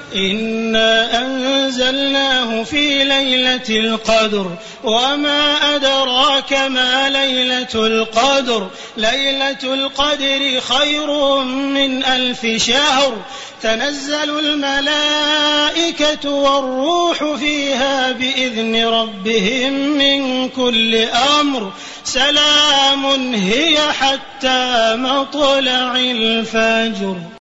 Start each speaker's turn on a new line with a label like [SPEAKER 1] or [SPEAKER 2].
[SPEAKER 1] إنا أنزلناه في ليلة القدر وما أدراك ما ليلة القدر ليلة القدر خير من 1000 شهر تنزل الملائكة والروح فيها بإذن ربهم من كل أمر سلام هي حتى مطلع الفجر.